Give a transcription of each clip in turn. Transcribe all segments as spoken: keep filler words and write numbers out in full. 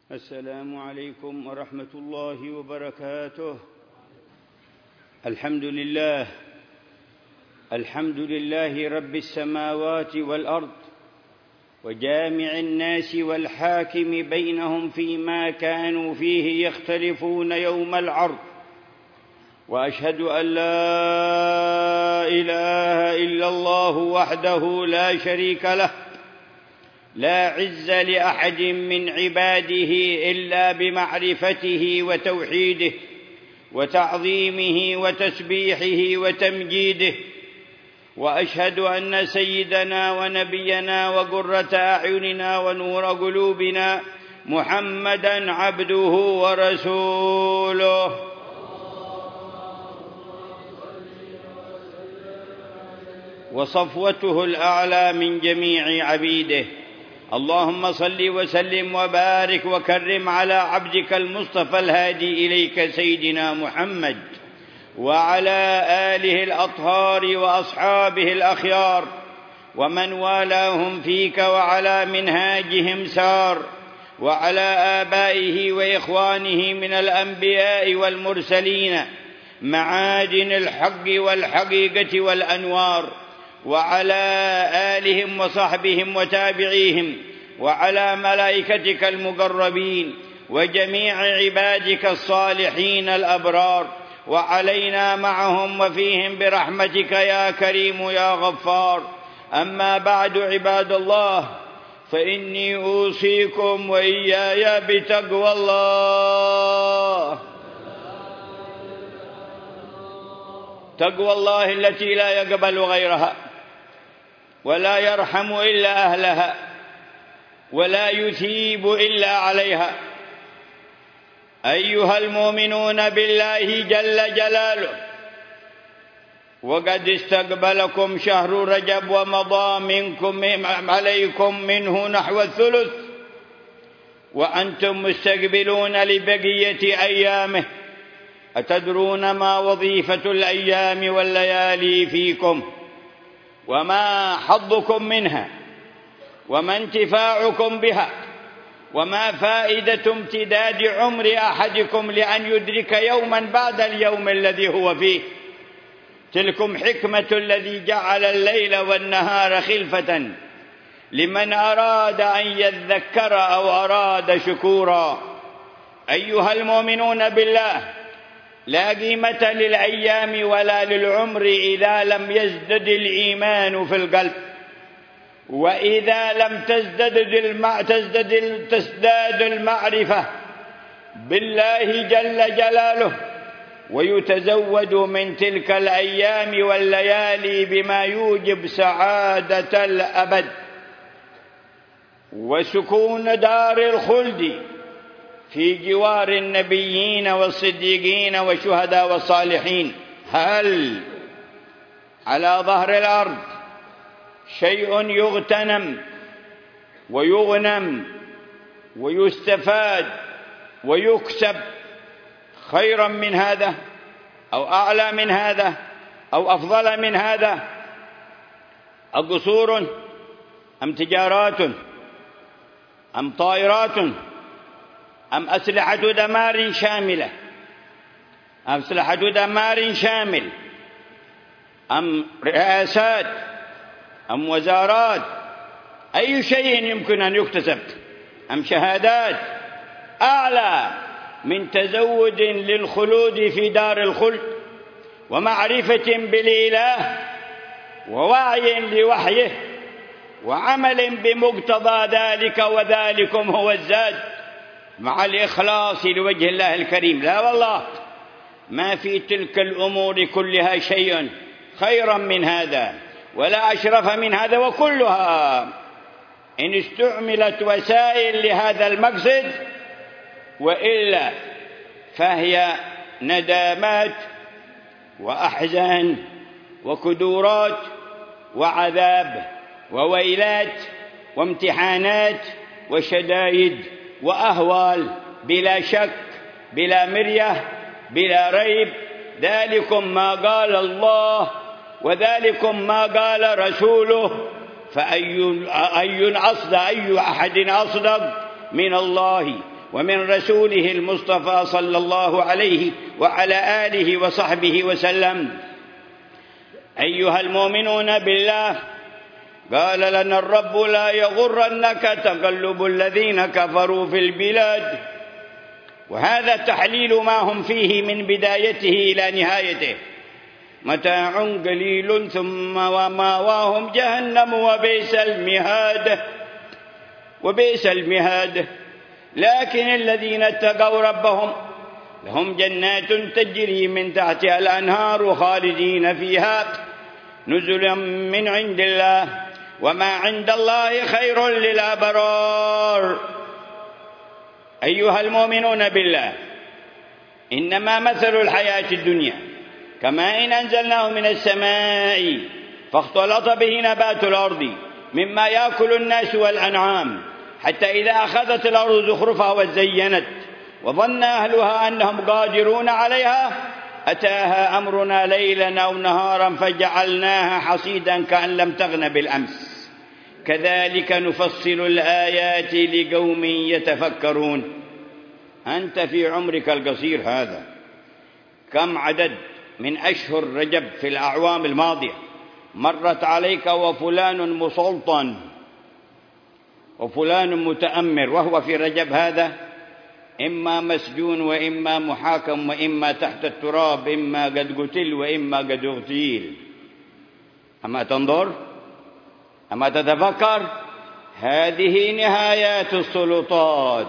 السلام عليكم ورحمة الله وبركاته. الحمد لله الحمد لله رب السماوات والأرض وجامع الناس والحاكم بينهم فيما كانوا فيه يختلفون يوم العرض، وأشهد أن لا إله إلا الله وحده لا شريك له، لا عز لأحد من عباده إلا بمعرفته وتوحيده وتعظيمه وتسبيحه وتمجيده، وأشهد أن سيدنا ونبينا وقرة أعيننا ونور قلوبنا محمدًا عبده ورسوله وصفوته الأعلى من جميع عبيده. اللهم صل وسلم وبارك وكرم على عبدك المصطفى الهادي إليك سيدنا محمد وعلى آله الأطهار وأصحابه الأخيار ومن والاهم فيك وعلى منهاجهم سار، وعلى آبائه وإخوانه من الأنبياء والمرسلين معادن الحق والحقيقة والأنوار، وعلى آلهم وصحبهم وتابعيهم، وعلى ملائكتك المقربين وجميع عبادك الصالحين الأبرار، وعلينا معهم وفيهم برحمتك يا كريم يا غفار. أما بعد، عباد الله، فإني أوصيكم وإياي بتقوى الله، تقوى الله التي لا يقبل غيرها ولا يرحم إلا أهلها ولا يثيب إلا عليها. أيها المؤمنون بالله جل جلاله، وقد استقبلكم شهر رجب ومضى منكم عليكم منه نحو الثلث، وأنتم مستقبلون لبقية أيامه. أتدرون ما وظيفة الأيام والليالي فيكم، وما حظكم منها، وما انتفاعكم بها، وما فائدة امتداد عمر أحدكم لأن يدرك يوما بعد اليوم الذي هو فيه؟ تلكم حكمة الذي جعل الليل والنهار خلفة لمن أراد أن يذكر أو أراد شكورا. أيها المؤمنون بالله، لا قيمة للأيام ولا للعمر إذا لم يزدد الإيمان في القلب، وإذا لم تزدد المع... تزدد... تزداد المعرفة بالله جل جلاله، ويتزود من تلك الأيام والليالي بما يوجب سعادة الأبد وسكون دار الخلد في جوار النبيين والصديقين والشهداء والصالحين. هل على ظهر الأرض شيء يغتنم ويغنم ويستفاد ويكسب خيرا من هذا أو أعلى من هذا أو أفضل من هذا؟ أقصور أم تجارات أم طائرات أم أسلحة دمار شاملة أم أسلحة دمار شامل أم رئاسات أم وزارات؟ أي شيء يمكن أن يكتسب؟ أم شهادات أعلى من تزود للخلود في دار الخلد ومعرفة بالإله ووعي لوحيه وعمل بمقتضى ذلك، وذلكم هو الزاد مع الإخلاص لوجه الله الكريم. لا والله، ما في تلك الأمور كلها شيء خيرا من هذا ولا أشرف من هذا، وكلها إن استعملت وسائل لهذا المقصد، وإلا فهي ندامات وأحزان وكدورات وعذاب وويلات وامتحانات وشدائد وأهوال، بلا شك بلا مرية بلا ريب. ذلكم ما قال الله وذلكم ما قال رسوله، فأي أي أصدق أي أحد أصدق من الله ومن رسوله المصطفى صلى الله عليه وعلى آله وصحبه وسلم. أيها المؤمنون بالله، قال لنا الرب: لا يغرنك تقلب الذين كفروا في البلاد. وهذا تحليل ما هم فيه من بدايته إلى نهايته. متاع قليل ثم وماواهم جهنم وبئس المهاد وبئس المهاد. لكن الذين اتقوا ربهم لهم جنات تجري من تحتها الأنهار خالدين فيها نزلا من عند الله، وما عند الله خير للأبرار. أيها المؤمنون بالله، إنما مثل الحياة الدنيا كما إن أنزلناه من السماء فاختلط به نبات الأرض مما يأكل الناس والأنعام، حتى إذا أخذت الأرض زخرفها وزينت وظن أهلها أنهم قادرون عليها أتاها أمرنا ليلا أو نهارا فجعلناها حصيدا كأن لم تغن بالأمس. كذلك نفصل الآيات لقوم يتفكرون. أنت في عمرك القصير هذا كم عدد من أشهر رجب في الأعوام الماضية مرت عليك وفلان مسلطن وفلان متأمر، وهو في رجب هذا إما مسجون وإما محاكم وإما تحت التراب، إما قد قتل وإما قد اغتيل. أما تنظر؟ أما تتفكر؟ هذه نهايات السلطات،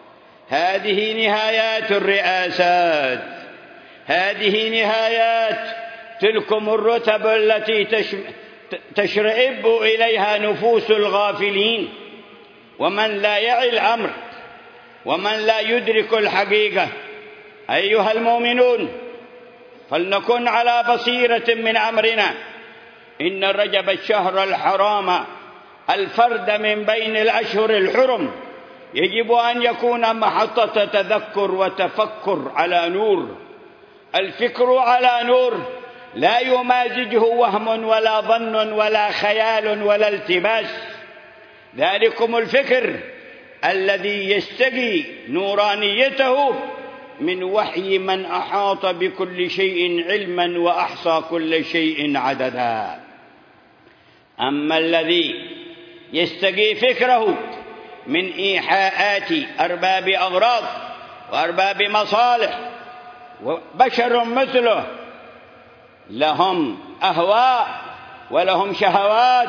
هذه نهايات الرئاسات، هذه نهايات تلكم الرتب التي تشرئب إليها نفوس الغافلين ومن لا يعي الأمر ومن لا يدرك الحقيقة. أيها المؤمنون، فلنكن على بصيرة من أمرنا. إن رجب الشهر الحرام الفرد من بين الأشهر الحرم يجب أن يكون محطة تذكر وتفكر على نور. الفكر على نور لا يمازجه وهم ولا ظن ولا خيال ولا التباس. ذلكم الفكر الذي يستقي نورانيته من وحي من أحاط بكل شيء علما وأحصى كل شيء عددا. أما الذي يستقي فكره من إيحاءات أرباب أغراض وأرباب مصالح وبشر مثله لهم أهواء ولهم شهوات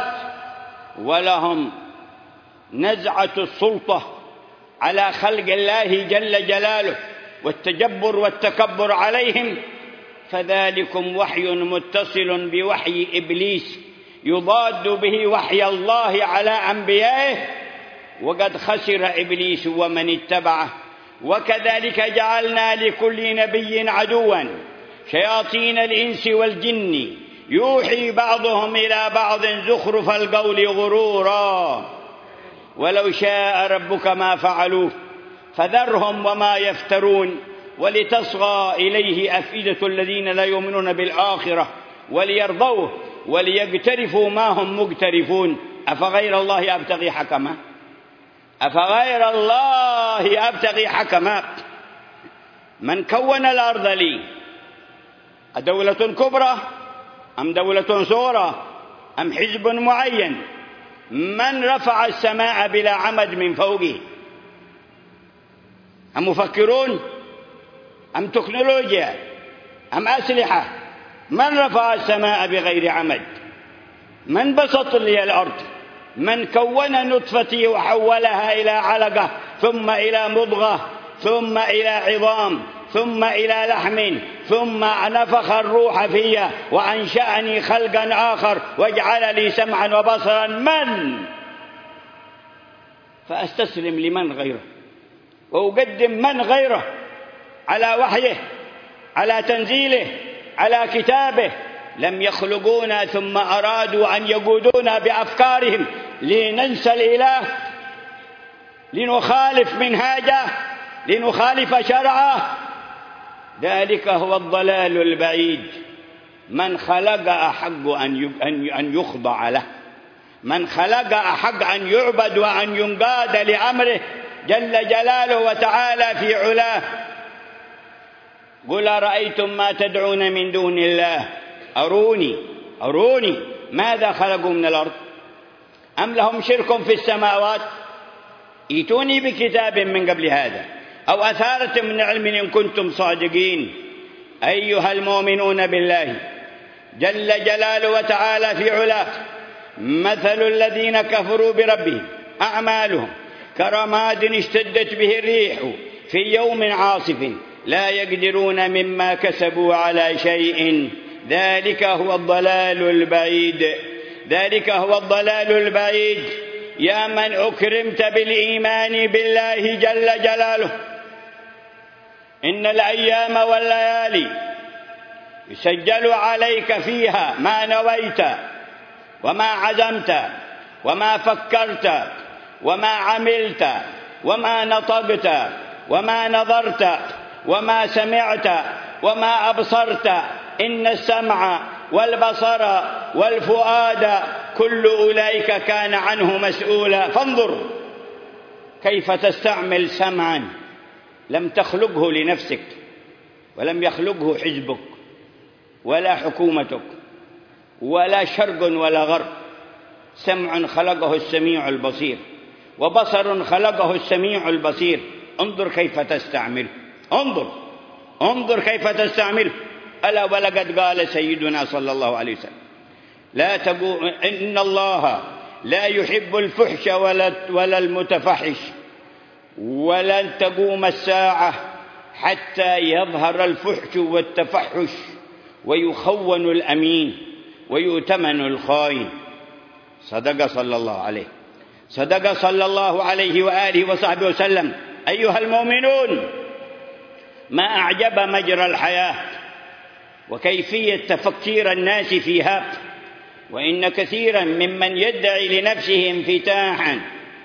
ولهم نزعة السلطة على خلق الله جل جلاله والتجبر والتكبر عليهم، فذلكم وحي متصل بوحي إبليس يضاد به وحي الله على أنبيائه، وقد خسر إبليس ومن اتبعه. وكذلك جعلنا لكل نبي عدوا شياطين الإنس والجن يوحي بعضهم إلى بعض زخرف القول غرورا ولو شاء ربك ما فعلوه فذرهم وما يفترون ولتصغى إليه أفئدة الذين لا يؤمنون بالآخرة وليرضوه وليقترفوا ما هم مقترفون. أفغير الله أبتغي حكما أفغير الله أبتغي حكما. من كون الأرض لي أدولة كبرى أم دولة صغرى أم حزب معين؟ من رفع السماء بلا عمد من فوقه؟ أم مفكرون أم تكنولوجيا أم أسلحة؟ من رفع السماء بغير عمد؟ من بسط لي الأرض؟ من كون نطفتي وحولها إلى علقة ثم إلى مضغة ثم إلى عظام ثم إلى لحم ثم نفخ الروح في وأنشأني خلقا آخر وجعل لي سمعا وبصرا؟ من؟ فأستسلم لمن غيره وأقدم من غيره على وحيه على تنزيله على كتابه. لم يخلقونا ثم أرادوا أن يقودونا بأفكارهم لننسى الإله، لنخالف منهاجه، لنخالف شرعه. ذلك هو الضلال البعيد. من خلق أحق أن يخضع له، من خلق أحق أن يعبد وأن ينقاد لأمره. جل جلاله وتعالى في علاه: قل أرأيتم ما تدعون من دون الله أروني أروني ماذا خلقوا من الأرض أم لهم شرك في السماوات ائتوني بكتاب من قبل هذا أو أثارة من علم إن كنتم صادقين. أيها المؤمنون بالله جل جلاله وتعالى في علاه: مثل الذين كفروا بربهم أعمالهم كرماد اشتدت به الريح في يوم عاصف لا يقدرون مما كسبوا على شيء ذلك هو الضلال البعيد ذلك هو الضلال البعيد. يا من أكرمت بالإيمان بالله جل جلاله، إن الأيام والليالي يسجل عليك فيها ما نويت وما عزمت وما فكرت وما عملت وما نطقت وما نظرت وما سمعت وما أبصرت. إن السمع والبصر والفؤاد كل أولئك كان عنه مسؤولا. فانظر كيف تستعمل سمعا لم تخلقه لنفسك ولم يخلقه حزبك ولا حكومتك ولا شرق ولا غرب. سمع خلقه السميع البصير وبصر خلقه السميع البصير. انظر كيف تستعمل انظر انظر كيف تستعمل. ألا ولقد قال سيدنا صلى الله عليه وسلم: لا تقو... إن الله لا يحب الفحش ولا, ولا المتفحش ولن تقوم الساعة حتى يظهر الفحش والتفحش ويخون الأمين ويؤتمن الخائن. صدق صلى الله عليه صدق صلى الله عليه وآله وصحبه وسلم. أيها المؤمنون، ما أعجب مجرى الحياة وكيفية تفكير الناس فيها، وإن كثيرا ممن يدعي لنفسه انفتاحا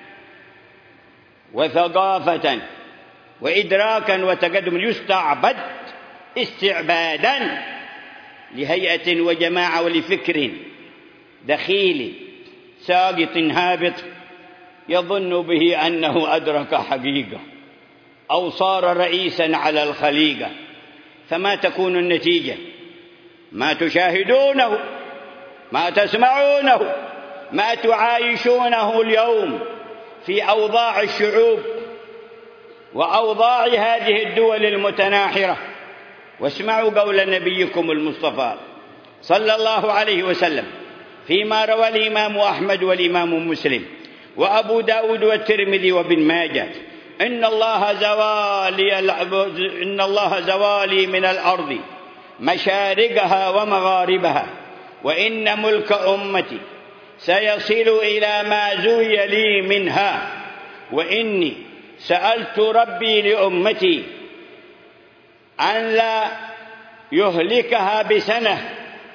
وثقافة وإدراكا وتقدم يستعبد استعبادا لهيئة وجماعة ولفكر دخيل ساقط هابط يظن به أنه أدرك حقيقة أو صار رئيسا على الخليقة. فما تكون النتيجة؟ ما تشاهدونه، ما تسمعونه، ما تعايشونه اليوم في أوضاع الشعوب وأوضاع هذه الدول المتناحرة. واسمعوا قول نبيكم المصطفى صلى الله عليه وسلم فيما روى الإمام أحمد والإمام مسلم وأبو داود والترمذي وابن ماجه: إن الله زوالي إن الله زوالي من الأرض مشارقها ومغاربها، وإن ملك أمتي سيصل إلى ما زوي لي منها، وإني سألت ربي لأمتي أن لا يهلكها بسنة،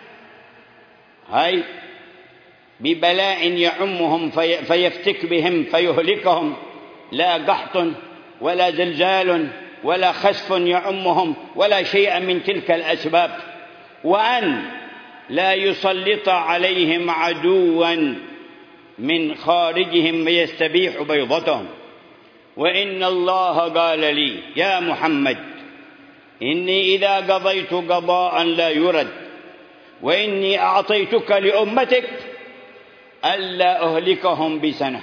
هاي ببلاء يعمهم في فيفتك بهم فيهلكهم، لا قحط ولا زلزال ولا خسف يعمهم ولا شيء من تلك الأسباب، وأن لا يسلط عليهم عدوا من خارجهم ويستبيح بيضتهم. وإن الله قال لي: يا محمد، إني إذا قضيت قضاء لا يرد، وإني أعطيتك لأمتك ألا أهلكهم بسنة،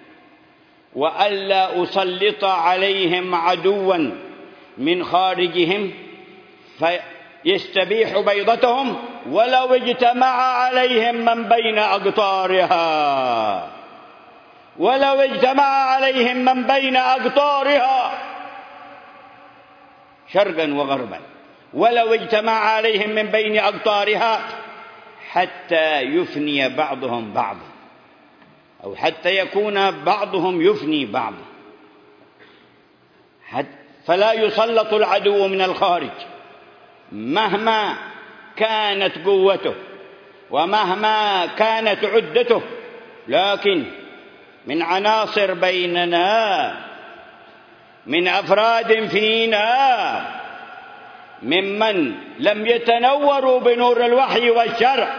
وألا أسلط عليهم عدوا من خارجهم فيستبيح بيضتهم ولو اجتمع عليهم من بين أقطارها ولو اجتمع عليهم من بين أقطارها شرقا وغربا، ولو اجتمع عليهم من بين أقطارها حتى يفني بعضهم بعضا، أو حتى يكون بعضهم يفني بعضا، فلا يسلط العدو من الخارج مهما كانت قوته ومهما كانت عدته، لكن من عناصر بيننا، من أفراد فينا، ممن لم يتنوروا بنور الوحي والشرع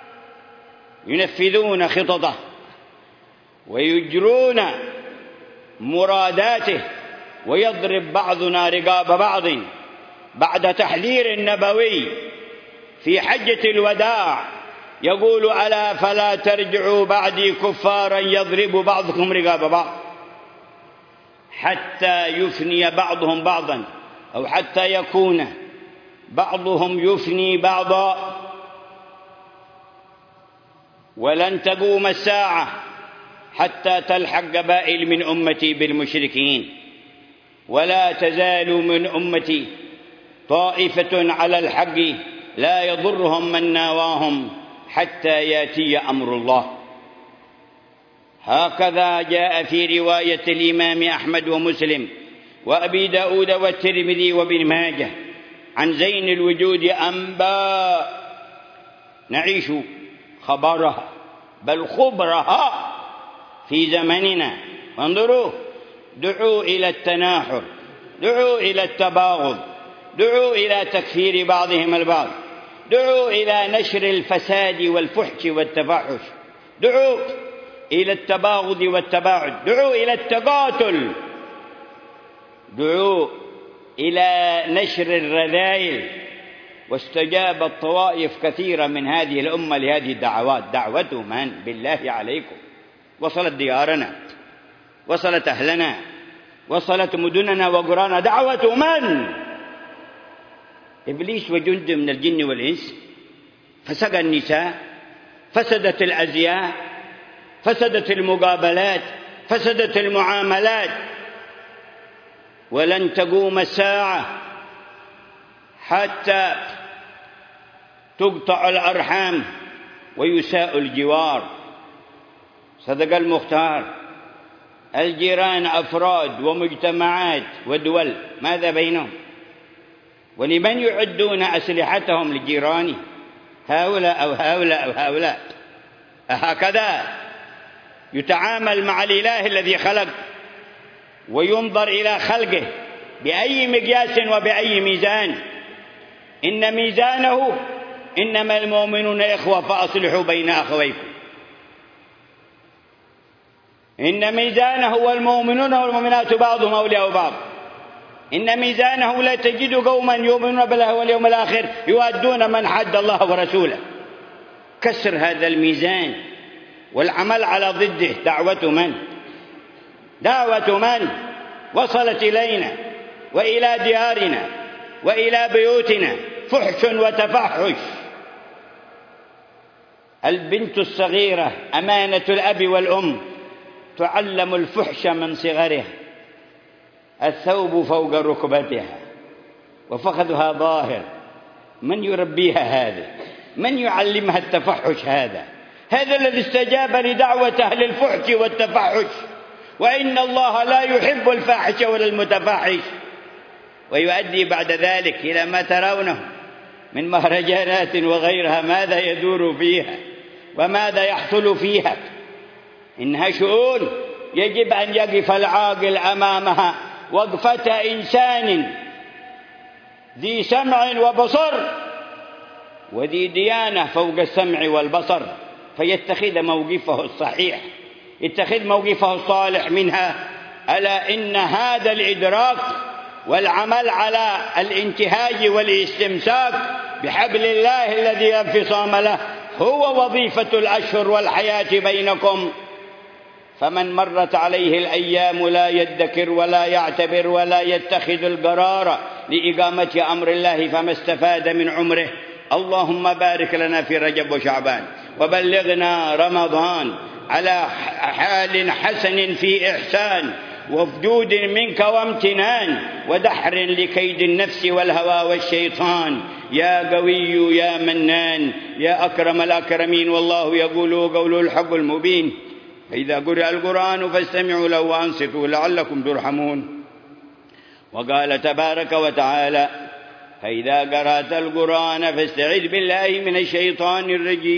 ينفذون خططه ويجرون مراداته، ويضرب بعضنا رقاب بعض بعد تحذير نبوي في حجة الوداع يقول: ألا فلا ترجعوا بعدي كفارا يضرب بعضكم رقاب بعض، حتى يفني بعضهم بعضا، أو حتى يكون بعضهم يفني بعضا. ولن تقوم الساعة حتى تلحق قبائل من أمتي بالمشركين، ولا تزال من أمتي طائفة على الحق لا يضرهم من ناواهم حتى يأتي أمر الله. هكذا جاء في رواية الإمام أحمد ومسلم وأبي داود والترمذي وابن ماجه عن زين الوجود أنباء نعيش خبرها بل خبرها في زمننا. وانظروا: دعوا إلى التناحر، دعوا إلى التباغض، دعوا إلى تكفير بعضهم البعض، دعوا إلى نشر الفساد والفحش والتفحش، دعوا إلى التباغض والتباعد، دعوا إلى التقاتل، دعوا إلى نشر الرذائل. واستجابت طوائف كثيرة من هذه الأمة لهذه الدعوات. دعوة من؟ بالله عليكم، وصلت ديارنا، وصلت أهلنا، وصلت مدننا وقرانا. دعوة من؟ إبليس وجند من الجن والإنس. فسقى النساء، فسدت الأزياء، فسدت المقابلات، فسدت المعاملات. ولن تقوم الساعة حتى تقطع الأرحام ويساء الجوار. صدق المختار: الجيران أفراد ومجتمعات ودول، ماذا بينهم؟ ولمن يعدون أسلحتهم لجيرانه؟ هؤلاء أو هؤلاء أو هؤلاء. هكذا يتعامل مع الإله الذي خلق، وينظر إلى خلقه بأي مقياس وبأي ميزان. إن ميزانه: إنما المؤمنون إخوة فأصلحوا بين أخويكم. إن ميزانه والمؤمنون والمؤمنات بعضهم أولياء بعض. إن ميزانه: لا تجد قوما يؤمنون بالله واليوم الآخر يؤدون من حد الله ورسوله. كسر هذا الميزان والعمل على ضده. دعوة من؟ دعوة من وصلت إلينا وإلى ديارنا وإلى بيوتنا؟ فحش وتفحش. البنت الصغيرة أمانة الأب والأم، تعلم الفحش من صغرها. الثوب فوق ركبتها وفخذها ظاهر. من يربيها هذا؟ من يعلمها التفحش هذا؟ هذا الذي استجاب لدعوة أهل الفحش والتفحش. وإن الله لا يحب الفاحش ولا المتفحش. ويؤدي بعد ذلك إلى ما ترونه من مهرجانات وغيرها. ماذا يدور فيها وماذا يحصل فيها؟ إنها شؤون يجب أن يقف العاقل أمامها وقفة إنسان ذي سمع وبصر وذي ديانة فوق السمع والبصر، فيتخذ موقفه الصحيح، يتخذ موقفه الصالح منها. ألا إن هذا الإدراك والعمل على الانتهاج والاستمساك بحبل الله الذي لا انفصام له هو وظيفة الأشهر والحياة بينكم. فمن مرت عليه الأيام لا يدكر ولا يعتبر ولا يتخذ القرار لإقامة أمر الله فما استفاد من عمره. اللهم بارك لنا في رجب وشعبان، وبلغنا رمضان على حال حسن في إحسان وفجود منك وامتنان ودحر لكيد النفس والهوى والشيطان. يا قوي يا منان يا أكرم الأكرمين. والله يقول قول الحق المبين: فإذا قرأ القرآن فاستمعوا له وأنصتوا لعلكم ترحمون. وقال تبارك وتعالى: فإذا قرأت القرآن فاستعذ بالله من الشيطان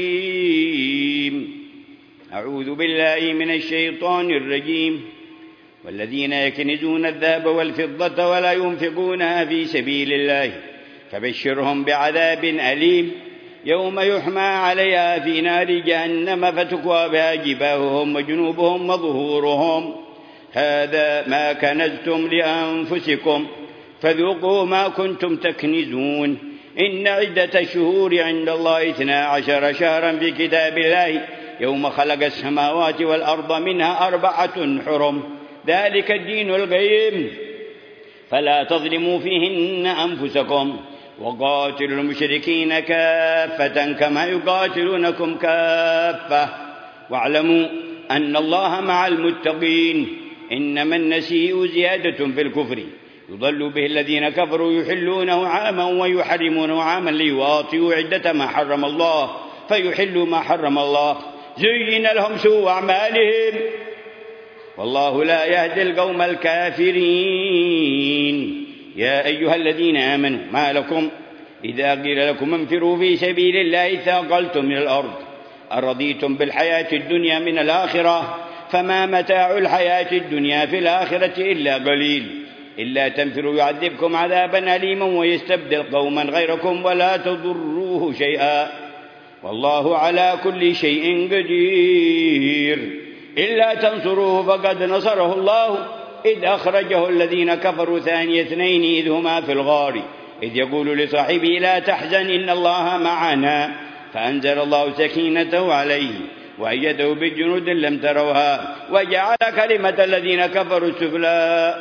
الرجيم. أعوذ بالله من الشيطان الرجيم. والذين يكنزون الذهب والفضة ولا ينفقونها في سبيل الله فبشرهم بعذاب أليم يوم يحمى عليها في نار جهنم فتكوى بها جباههم وجنوبهم وظهورهم. هذا ما كنزتم لأنفسكم فذوقوا ما كنتم تكنزون إن عدة الشهور عند الله اثنا عشر شهرا في كتاب الله يوم خلق السماوات والأرض منها أربعة حرم ذلك الدين القيم فلا تظلموا فيهن أنفسكم وقاتلوا المشركين كافة كما يقاتلونكم كافة واعلموا أن الله مع المتقين إنما النسيء زيادة في الكفر يضل به الذين كفروا يحلونه عاما ويحرمونه عاما ليواطئوا عدة ما حرم الله فيحلوا ما حرم الله زين لهم سوء أعمالهم والله لا يهدي القوم الكافرين يا أيها الذين آمنوا ما لكم إذا قيل لكم انفروا في سبيل الله ثاقلتم من الأرض أرضيتم بالحياة الدنيا من الآخرة فما متاع الحياة الدنيا في الآخرة إلا قليل إلا تنفروا يعذبكم عذابا أليما ويستبدل قوما غيركم ولا تضروه شيئا والله على كل شيء قدير إلا تنصروه فقد نصره الله إذ أخرجه الذين كفروا ثاني اثنين إذ هما في الغار إذ يقول لصاحبه لا تحزن إن الله معنا فأنزل الله سكينته عليه وأيده بجنود لم تروها وجعل كلمة الذين كفروا السفلى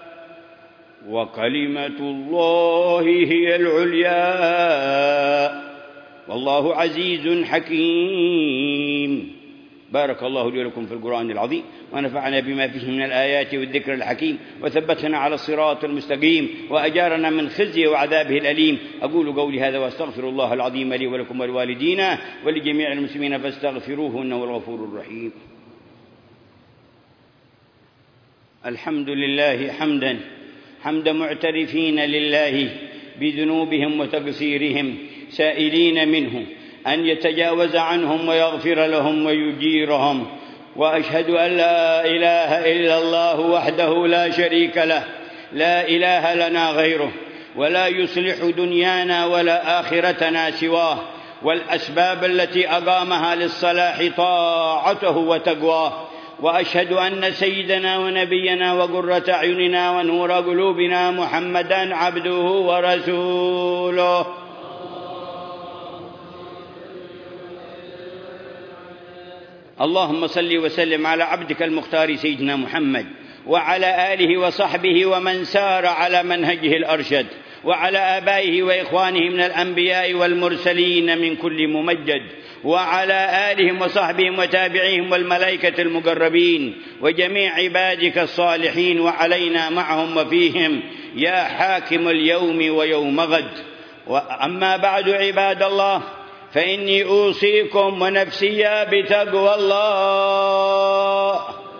وكلمة الله هي العليا والله عزيز حكيم. بارك الله لي ولكم في القرآن العظيم ونفعنا بما فيه من الآيات والذكر الحكيم وثبتنا على الصراط المستقيم وأجارنا من خزي وعذابه الأليم. أقول قولي هذا وأستغفر الله العظيم لي ولكم ولوالدينا ولجميع المسلمين فاستغفروه إنه الغفور الرحيم. الحمد لله حمدا حمد معترفين لله بذنوبهم وتقصيرهم سائلين منه أن يتجاوز عنهم ويغفر لهم ويجيرهم وأشهد أن لا إله إلا الله وحده لا شريك له لا إله لنا غيره ولا يصلح دنيانا ولا آخرتنا سواه والأسباب التي أقامها للصلاح طاعته وتقواه وأشهد أن سيدنا ونبينا وقرة أعيننا ونور قلوبنا محمدًا عبده ورسوله. اللهم صل وسلم على عبدك المختار سيدنا محمد وعلى آله وصحبه ومن سار على منهجه الأرشد وعلى آبائه وإخوانه من الأنبياء والمرسلين من كل ممجد وعلى آلهم وصحبهم وتابعيهم والملائكة المقربين وجميع عبادك الصالحين وعلينا معهم وفيهم يا حاكم اليوم ويوم غد. وأما بعد عباد الله فإني أوصيكم ونفسي بتقوى الله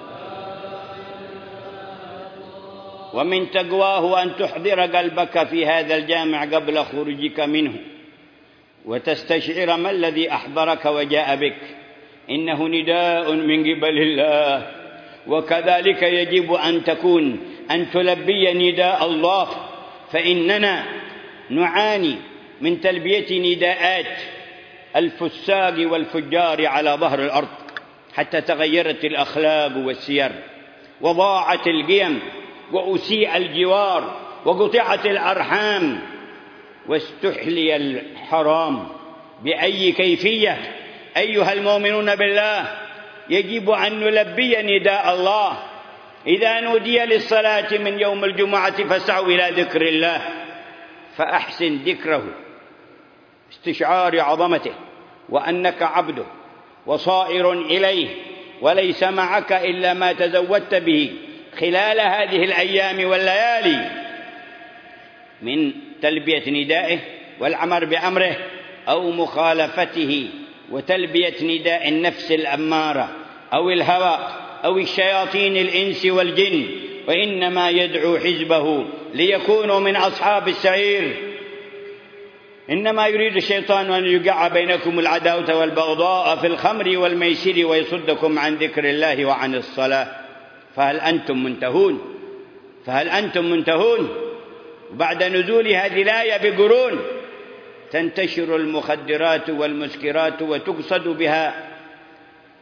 ومن تقواه أن تحضر قلبك في هذا الجامع قبل خروجك منه وتستشعر ما الذي أحضرك وجاء بك إنه نداء من قبل الله وكذلك يجب أن تكون أن تلبي نداء الله فإننا نعاني من تلبية نداءات الفساق والفجار على ظهر الأرض حتى تغيرت الأخلاق والسير وضاعت القيم وأسيء الجوار وقطعت الأرحام واستحلي الحرام بأي كيفية. أيها المؤمنون بالله يجب أن نلبي نداء الله إذا نودي للصلاة من يوم الجمعة فاسعوا إلى ذكر الله فأحسن ذكره استشعار عظمته وأنك عبده وصائر إليه وليس معك إلا ما تزودت به خلال هذه الأيام والليالي من تلبية ندائه والعمر بأمره أو مخالفته وتلبية نداء النفس الأمارة أو الهوى أو الشياطين الإنس والجن وإنما يدعو حزبه ليكونوا من أصحاب السعير. إنما يريد الشيطان أن يقع بينكم العداوة والبغضاء في الخمر والميسر ويصدكم عن ذكر الله وعن الصلاة فهل أنتم منتهون فهل أنتم منتهون بعد نزول هذه الآية بقرون تنتشر المخدرات والمسكرات وتقصد بها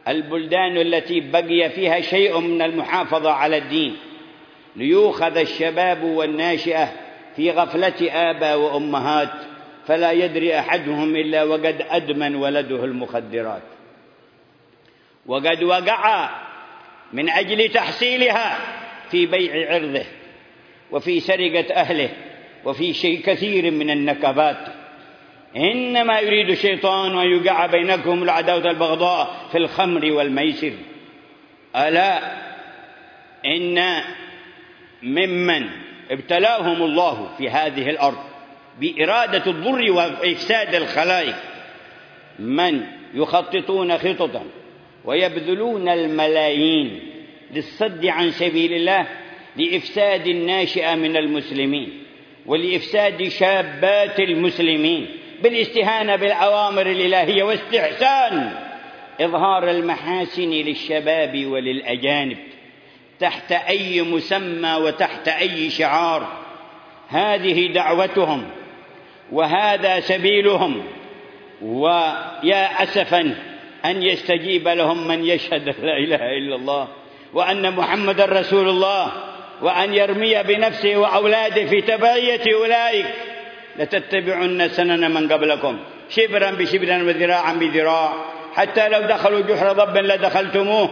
البلدان التي بقي فيها شيء من المحافظة على الدين، ليؤخذ الشباب والناشئة في غفلة آباء وأمهات، فلا يدري أحدهم إلا وقد أدمن ولده المخدرات، وقد وقع من أجل تحصيلها في بيع عرضه وفي سرقة أهله وفي شيء كثير من النكبات. إنما يريد الشيطان أن يوقع بينكم العداوة البغضاء في الخمر والميسر. ألا إن ممن ابتلاهم الله في هذه الأرض بإرادة الضر وإفساد الخلائق من يخططون خططا ويبذلون الملايين للصد عن سبيل الله لإفساد الناشئة من المسلمين ولإفساد شابات المسلمين بالاستهانة بالأوامر الإلهية واستحسان إظهار المحاسن للشباب وللأجانب تحت أي مسمى وتحت أي شعار. هذه دعوتهم وهذا سبيلهم، ويا أسفا أن يستجيب لهم من يشهد لا إله إلا الله وأن محمد رسول الله، وأن يرمي بنفسه وأولاده في تبعية أولئك. لتتبعن سنن من قبلكم شبرا بشبر وذراعا بذراع حتى لو دخلوا جحر ضب لدخلتموه.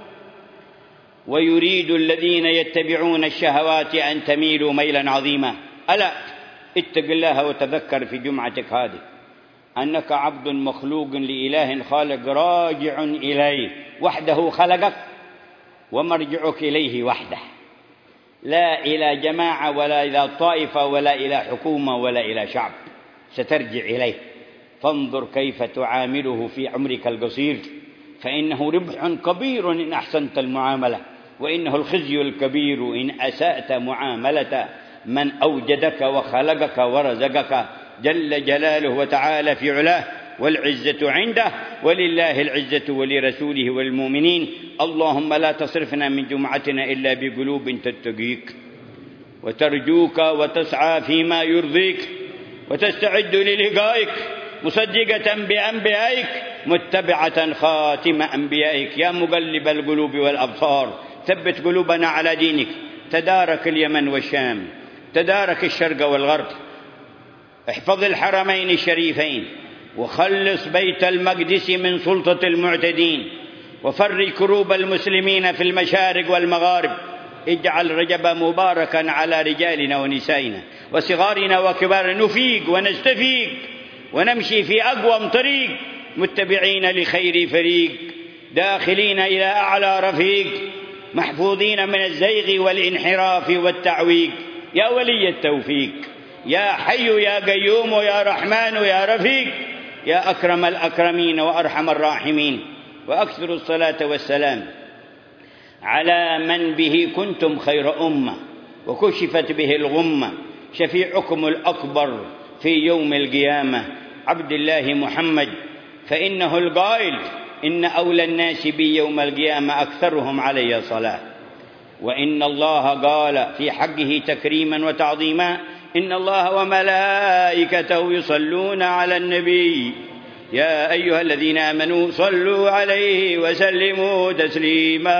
ويريد الذين يتبعون الشهوات أن تميلوا ميلا عظيما. ألا اتق الله وتذكر في جمعتك هذه أنك عبد مخلوق لإله خالق راجع إليه وحده خلقك، ومرجعك إليه وحده، لا إلى جماعة ولا إلى طائفة ولا إلى حكومة ولا إلى شعب، سترجع إليه. فانظر كيف تعامله في عمرك القصير، فإنه ربح كبير إن أحسنت المعاملة، وإنه الخزي الكبير إن أسأت معاملة من أوجدك وخلقك ورزقك جل جلاله وتعالى في علاه، والعزة عنده، ولله العزة ولرسوله والمؤمنين. اللهم لا تصرفنا من جمعتنا إلا بقلوب تتقيك وترجوك وتسعى فيما يرضيك وتستعد للقائك مصدقة بأنبيائك متبعة خاتم أنبيائك. يا مقلب القلوب والأبصار ثبت قلوبنا على دينك. تدارك اليمن والشام، تدارك الشرق والغرب، احفظ الحرمين الشريفين، وخلص بيت المقدس من سلطة المعتدين، وفرج كروب المسلمين في المشارق والمغارب. اجعل رجب مباركا على رجالنا ونسائنا وصغارنا وكبارنا، نفيق ونستفيق ونمشي في أقوم طريق متبعين لخير فريق، داخلين إلى أعلى رفيق، محفوظين من الزيغ والانحراف والتعويق. يا ولي التوفيق، يا حي يا قيوم يا رحمن يا رفيق، يا أكرم الأكرمين وأرحم الراحمين. وأكثر الصلاة والسلام على من به كنتم خير أمة وكشفت به الغمة، شفيعكم الأكبر في يوم القيامة، عبد الله محمد، فإنه القائل إن أولى الناس بي يوم القيامة أكثرهم علي صلاة. وإن الله قال في حقه تكريما وتعظيما: إن الله وملائكته يصلون على النبي يا أيها الذين آمنوا صلوا عليه وسلموا تسليما.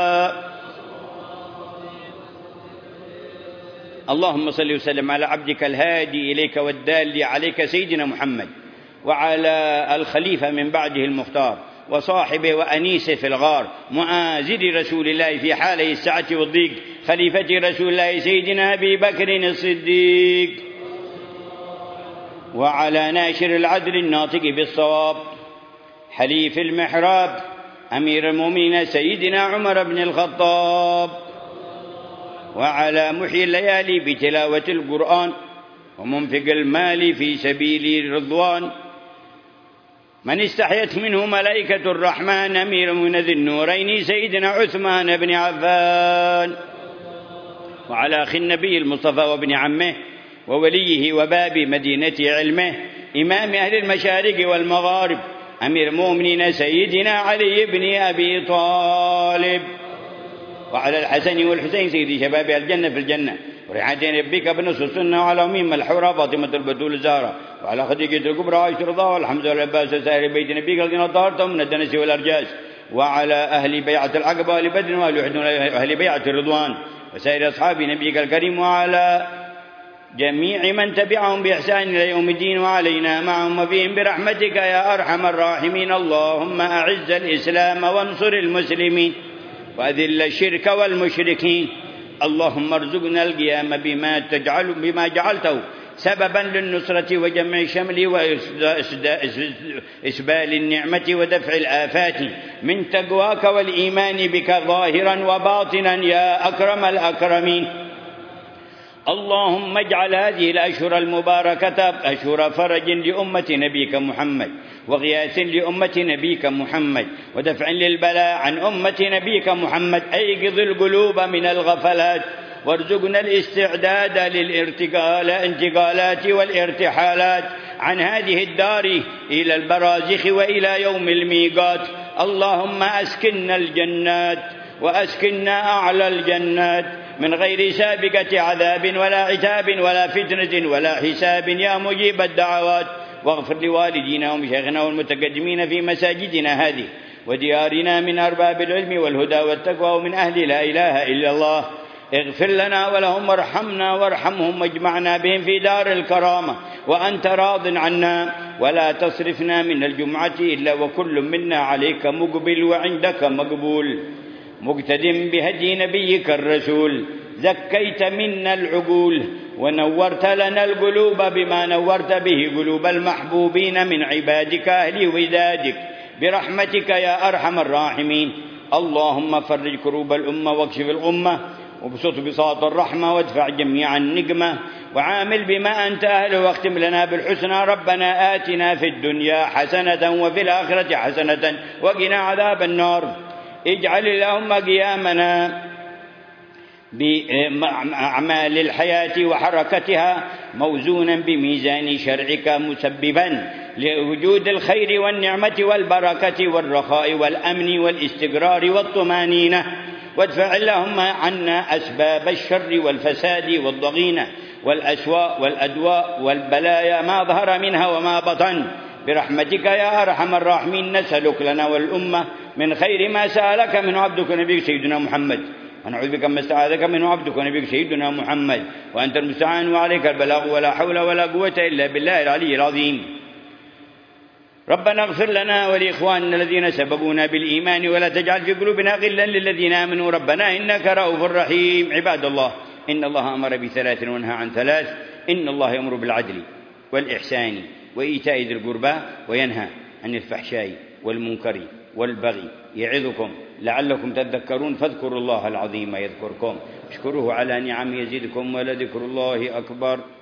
اللهم صل وسلم على عبدك الهادي إليك والدال عليك سيدنا محمد، وعلى الخليفة من بعده المختار، وصاحبه وأنيسه في الغار، مؤازر رسول الله في حاله السعة والضيق، خليفة رسول الله سيدنا أبي بكر الصديق، وعلى ناشر العدل الناطق بالصواب، حليف المحراب، أمير المؤمنين سيدنا عمر بن الخطاب، وعلى محيي الليالي بتلاوة القرآن ومنفق المال في سبيل الرضوان، من استحيت منه ملائكة الرحمن، أمير من ذي النورين سيدنا عثمان بن عفان، وعلى أخي النبي المصطفى وابن عمه ووليه وباب مدينة علمه، إمام أهل المشارق والمغارب، أمير المؤمنين سيدنا علي بن أبي طالب، وعلى الحسن والحسين سيد شباب الجنة في الجنة، ورعاية ربك بنص السنة، وعلى أميم الحورة فاطمة البتول الزهراء، وعلى خديجة الكبرى عائشة الرضا، والحمد لله العباس وسائر بيت نبيك الذين طهرتهم من الدنس والأرجاس، وعلى أهل بيعة العقبة وأهل بدر وأهل بيعة الرضوان وسائر أصحاب نبيك الكريم وعلى جميع من تبعهم بإحسان إلى يوم الدين وعلينا معهم وفيهم برحمتك يا أرحم الراحمين. اللهم أعز الإسلام وانصر المسلمين وأذل الشرك والمشركين. اللهم ارزقنا القيام بما تجعل بما جعلته سببا للنصرة وجمع الشمل وإسبال النعمة ودفع الآفات من تقواك والإيمان بك ظاهرا وباطنا يا أكرم الأكرمين. اللهم اجعل هذه الأشهر المباركة أشهر فرج لأمة نبيك محمد وغياث لأمة نبيك محمد ودفع للبلاء عن أمة نبيك محمد. أيقظ القلوب من الغفلات وارزقنا الاستعداد للانتقالات والارتحالات عن هذه الدار إلى البرازخ وإلى يوم الميقات. اللهم أسكننا الجنات وأسكننا أعلى الجنات من غير سابقة عذاب ولا عتاب ولا فتنة ولا حساب يا مجيب الدعوات. واغفر لوالدينا ومشايخنا والمتقدمين في مساجدنا هذه وديارنا من أرباب العلم والهدى والتقوى ومن أهل لا إله إلا الله. اغفر لنا ولهم وارحمنا وارحمهم واجمعنا بهم في دار الكرامة وأنت راض عنا ولا تصرفنا من الجمعة إلا وكل منا عليك مقبل وعندك مقبول مقتدم بهدي نبيك الرسول. زكيت منا العقول ونورت لنا القلوب بما نورت به قلوب المحبوبين من عبادك أهل ودادك برحمتك يا أرحم الراحمين. اللهم فرج كروب الأمة واكشف الغمة وبسط بساط الرحمة وادفع جميع النقمة وعامل بما أنت أهله واختم لنا بالحسنى. ربنا آتنا في الدنيا حسنة وفي الآخرة حسنة وقنا عذاب النار. اجعل اللهم قيامنا بأعمال الحياة وحركتها موزونا بميزان شرعك مسببا لوجود الخير والنعمة والبركة والرخاء والأمن والاستقرار والطمانينة. وادفع اللهم عنا أسباب الشر والفساد والضغينة والأسواء والأدواء والبلايا ما ظهر منها وما بطن برحمتك يا أرحم الراحمين. نسألك لنا والأمة من خير ما سألك منه عبدك ونبيك سيدنا محمد ونعوذ بك ما استعاذك منه عبدك ونبيك سيدنا محمد وأنت المستعان وعليك البلاغ ولا حول ولا قوة إلا بالله العلي العظيم. ربنا اغفر لنا ولإخواننا الذين سبقونا بالإيمان ولا تجعل في قلوبنا غلا للذين آمنوا ربنا إنك رؤوف رحيم. عباد الله إن الله أمر بثلاث ونهى عن ثلاث. إن الله يأمر بالعدل والإحسان وإيتاء ذي القربى وينهى عن الفحشاء والمنكر والبغي يعظكم لعلكم تذكرون. فاذكروا الله العظيم يذكركم اشكروه على نعم يزدكم ولذكر الله أكبر.